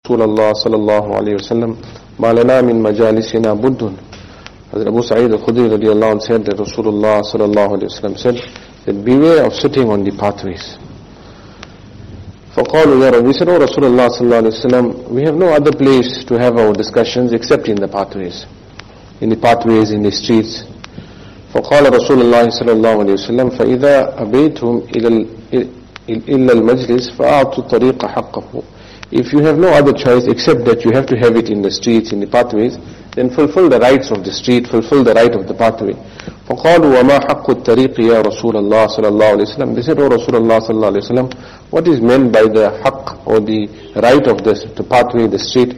رسول الله صلى الله عليه وسلم ما لنا من مجالسنا بد. Hazrat Abu Sa'id al-Khudri radiallahu anh said that Rasulullah sallallahu alayhi wa sallam said that beware of sitting on the pathways. فقالوا يا رب, we said, oh Rasulullah sallallahu alayhi wa sallam, we have no other place to have our discussions except in the pathways. In the pathways, in the streets. فقال رسول الله صلى الله عليه وسلم فإذا أبيتم إلا المجلس فأعطوا الطريق حقه. If you have no other choice except that you have to have it in the streets, in the pathways, then fulfill the rights of the street, fulfill the right of the pathway. فقالوا وما حق الطريق يا رسول الله صلى الله عليه وسلم. They said, oh Rasulullah صلى الله عليه وسلم, what is meant by the haqq or the right of the pathway, the street?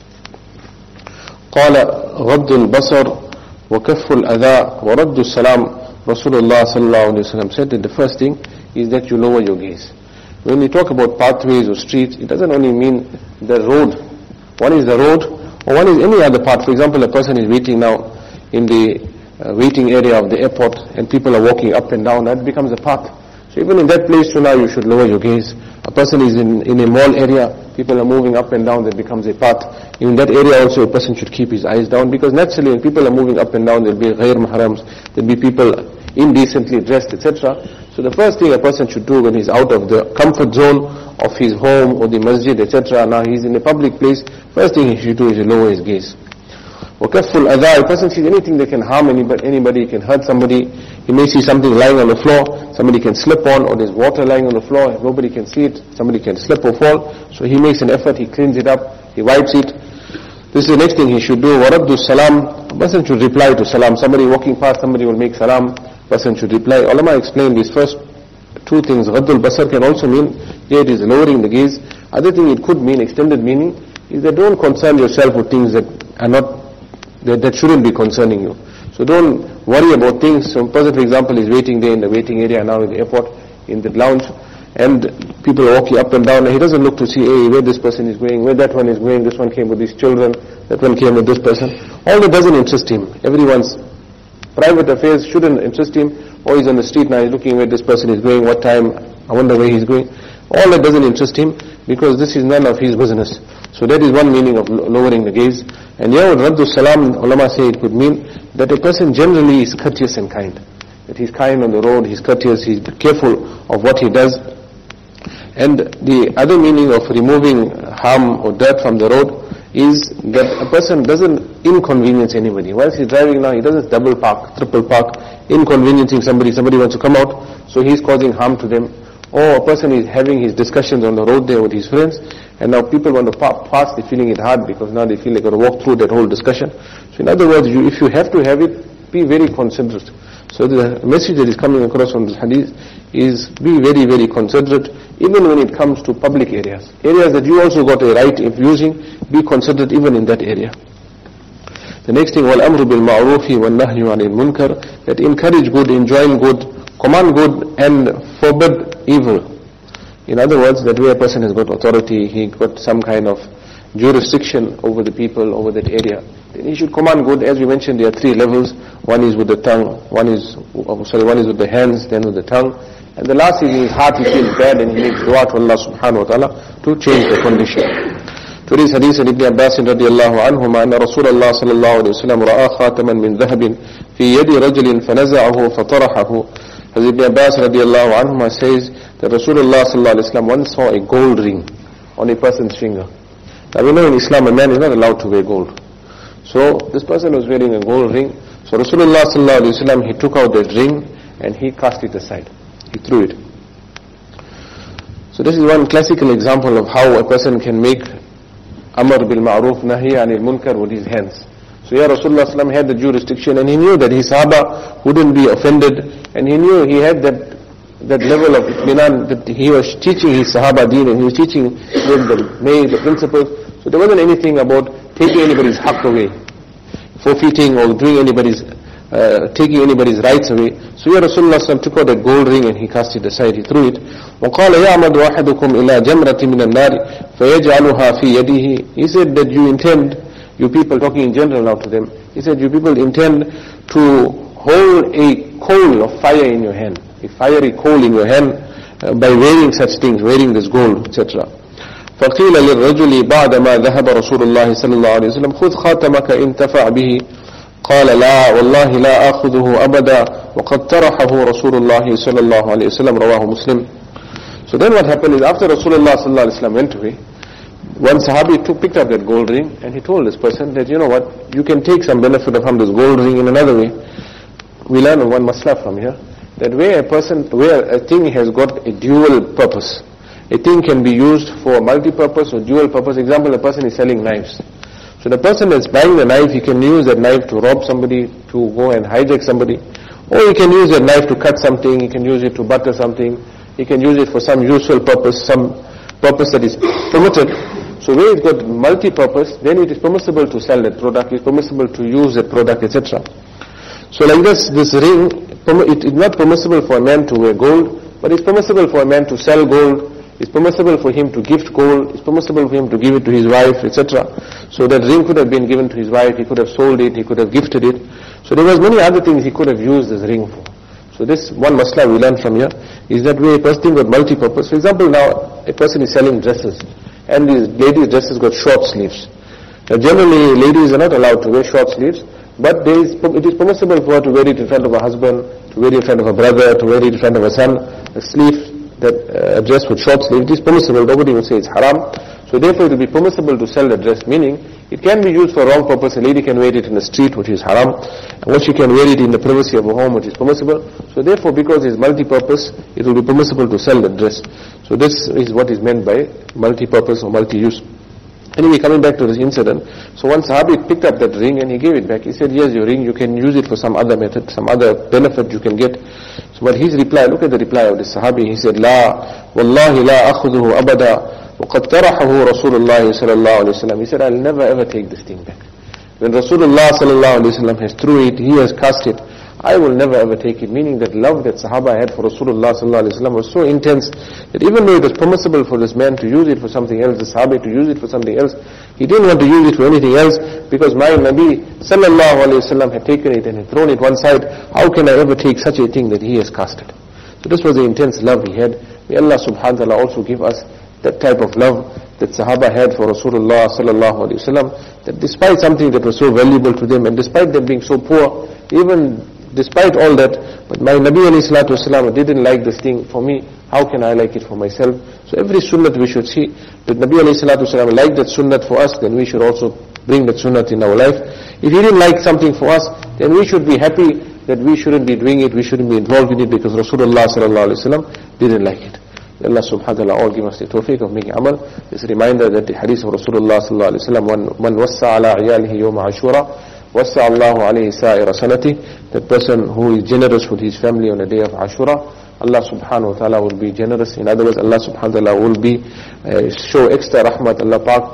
قال غض البصر وكف الأذى ورد السلام. Rasulullah صلى الله عليه وسلم said that the first thing is that you lower your gaze. When we talk about pathways or streets, it doesn't only mean the road. One is the road, or one is any other part. For example, a person is waiting now in the waiting area of the airport, and people are walking up and down. That becomes a path. So even in that place too now you should lower your gaze. A person is in a mall area, people are moving up and down, that becomes a path. In that area also a person should keep his eyes down, because naturally when people are moving up and down, there will be ghair mahrams, there will be people indecently dressed, etc. So the first thing a person should do when he's out of the comfort zone of his home or the masjid, etc., now he's in a public place, first thing he should do is to lower his gaze. وَكَفُّ الْأَذَى, a person sees anything that can harm anybody, can hurt somebody. He may see something lying on the floor, somebody can slip on, or there's water lying on the floor, nobody can see it, somebody can slip or fall. So he makes an effort, he cleans it up, he wipes it. This is the next thing he should do. وَرَدُّ السَّلَامِ, a person should reply to salam. Somebody walking past, somebody will make salam, person should reply. Ulama explained these first two things. Ghaddul basar can also mean, here it is lowering the gaze. Other thing it could mean, extended meaning, is that don't concern yourself with things that are not, that shouldn't be concerning you. So don't worry about things. So a person, for example, is waiting there in the waiting area now in the airport, in the lounge, and people are walking up and down, and he doesn't look to see, hey, where this person is going, where that one is going, this one came with these children, that one came with this person. All that doesn't interest him. Everyone's private affairs shouldn't interest him. Or he's on the street now, he's looking where this person is going, what time, I wonder where he's going. All that doesn't interest him, because this is none of his business. So that is one meaning of lowering the gaze. And here, Raddu Salam, ulama say it could mean that a person generally is courteous and kind. That he's kind on the road, he's courteous, he's careful of what he does. And the other meaning of removing harm or dirt from the road is that a person doesn't inconvenience anybody. Whilst he's driving now, he doesn't double park, triple park, inconveniencing somebody wants to come out, so he's causing harm to them. Or a person is having his discussions on the road there with his friends, and now people want to pass, they're feeling it hard because now they feel they're going to walk through that whole discussion. So in other words, if you have to have it, be very considerate. So the message that is coming across from this hadith is be very, very considerate, even when it comes to public areas. Areas that you also got a right of using, be considerate even in that area. The next thing, وَالْأَمْرُ بِالْمَعْرُوفِ وَالنَّهْيُ عَنِ الْمُنْكَرِ, that encourage good, enjoin good, command good, and forbid evil. In other words, that way a person has got authority, he got some kind of jurisdiction over the people, over that area, then he should command good. As we mentioned, there are three levels. One is with the tongue, one is with the hands, then with the tongue. And the last is in his heart, he feels bad and he makes dua to Allah subhanahu wa ta'ala to change the condition. Today's hadith of Ibn Abbas radiallahu anhuma, أن رسول الله صلى الله عليه وسلم رأى خاتما من ذهب في يد رجل فنزعه فطرحه. As Ibn Abbas radiallahu anhuma says that Rasulullah sallallahu alayhi wa sallam once saw a gold ring on a person's finger. Now we know in Islam a man is not allowed to wear gold. So this person was wearing a gold ring. So Rasulullah sallallahu alayhi wa sallam, he took out that ring and he cast it aside. He threw it. So this is one classical example of how a person can make Amr bil Ma'ruf Nahi anil Munkar with his hands. So here Rasulullah sallallahu alayhi wa sallam had the jurisdiction, and he knew that his Sahaba wouldn't be offended, and he knew he had that level of itminan, that he was teaching his Sahaba deen, and he was teaching them the principles. So there wasn't anything about taking anybody's haqq away, forfeiting or doing taking anybody's rights away. So here Rasulullah sallallahu took out a gold ring and he cast it aside, he threw it. وَقَالَ يَعْمَدُ أَحَدُكُمْ إِلَى جَمْرَةٍ مِنَ النَّارِ فَيَجْعَلُهَا فِي يَدِهِ. He said that you intend, you people, talking in general now to them, he said you people intend to hold a coal of fire in your hand, a fiery coal in your hand, by wearing such things, wearing this gold, etc. فقيل للرجل بعدما ذهب رسول الله صلى الله عليه وسلم خذ خاتمك انتفع به قال لا والله لا آخذه أبدا وقد طرحه رسول الله صلى الله عليه وسلم رواه مسلم. So then what happened is after Rasulullah sallallahu alaihi wasallam went away, one Sahabi picked up that gold ring and he told this person that, you know what, you can take some benefit from this gold ring in another way. We learn one masla from here, that where a thing has got a dual purpose, a thing can be used for multi-purpose or dual purpose. Example, a person is selling knives. So the person that's buying the knife, he can use that knife to rob somebody, to go and hijack somebody, or he can use that knife to cut something, he can use it to butter something, he can use it for some useful purpose, some purpose that is permitted. So where it's got multi-purpose, then it is permissible to sell that product, it's permissible to use that product, etc. So like this ring, it is not permissible for a man to wear gold, but it's permissible for a man to sell gold, it's permissible for him to gift gold, it's permissible for him to give it to his wife, etc. So that ring could have been given to his wife, he could have sold it, he could have gifted it. So there was many other things he could have used this ring for. So this one masla we learn from here is that where a person got multi-purpose. For example, now a person is selling dresses, and these ladies' dresses got short sleeves. Now generally ladies are not allowed to wear short sleeves, but it is permissible for her to wear it in front of her husband, to wear it in front of her brother, to wear it in front of her son. A sleeve, a dress with short sleeve, it is permissible, nobody will say it's haram. So therefore it will be permissible to sell the dress, meaning it can be used for wrong purpose. A lady can wear it in the street, which is haram, and she can wear it in the privacy of her home, which is permissible. So therefore, because it's multi-purpose, it will be permissible to sell the dress. So this is what is meant by multi-purpose or multi-use. Anyway, coming back to this incident, so one Sahabi picked up that ring and he gave it back. He said, yes, your ring, you can use it for some other method, some other benefit you can get. So but his reply, look at the reply of this Sahabi, he said, La, wallahi la akhuduhu abada, وَقَدْ طَرَحَهُ رَسُولُ اللَّهِ صَلَى اللَّهُ عَلَيْهِ وسلم. He said, I'll never ever take this thing back. When Rasulullah sallallahu alayhi wasallam has threw it, he has cast it, I will never ever take it. Meaning that love that Sahaba had for Rasulullah sallallahu alayhi wasallam was so intense that even though it was permissible for this man to use it for something else, the Sahabi to use it for something else, he didn't want to use it for anything else because my Nabi sallallahu alayhi wasallam had taken it and had thrown it one side. How can I ever take such a thing that he has casted? So this was the intense love he had. May Allah subhanahu wa ta'ala also give us that type of love that Sahaba had for Rasulullah sallallahu alaihi wasallam, that despite something that was so valuable to them, and despite them being so poor, even despite all that, but my Nabi alayhi salatu wasallam didn't like this thing for me, how can I like it for myself? So every sunnat we should see, that Nabi alayhi salatu wasallam liked that sunnat for us, then we should also bring that sunnat in our life. If he didn't like something for us, then we should be happy that we shouldn't be doing it, we shouldn't be involved in it, because Rasulullah sallallahu alaihi wasallam didn't like it. Allah subhanahu wa ta'ala all give us the tawfiq of making amal. This reminder that the hadith of Rasulullah sallallahu alayhi wa sallam, man wassa ala iyalihi yawma ashura, wassa Allahu alayhi sa'ira sanati, that person who is generous with his family on the day of Ashura, Allah subhanahu wa ta'ala will be generous. In other words, Allah subhanahu wa ta'ala will be, show extra rahmat,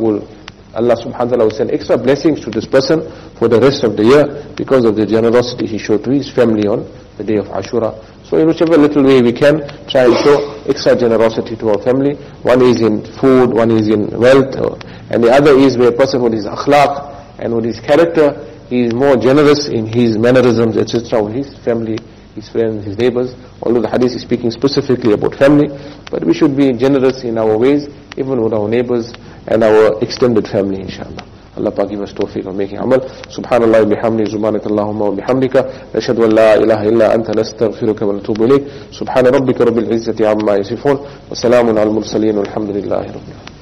Allah subhanahu wa ta'ala will send extra blessings to this person for the rest of the year because of the generosity he showed to his family on the day of Ashura. So in whichever little way we can, try and show extra generosity to our family. One is in food, one is in wealth, and the other is where a person with his akhlaq and with his character, he is more generous in his mannerisms, etc., with his family, his friends, his neighbors. Although the hadith is speaking specifically about family, but we should be generous in our ways, even with our neighbors and our extended family, inshallah. Allah Pak give us tawfiq of making amal. Subhanallah bihamdi, subhanakallahumma wa bihamdika, nashhadu an la ilaha illa anta nastaghfiruka wa natubu ilayk. Subhana rabbika rabbil izzati amma yasifun, wa salamun al mursaleen, walhamdulillahi rabbil alamin.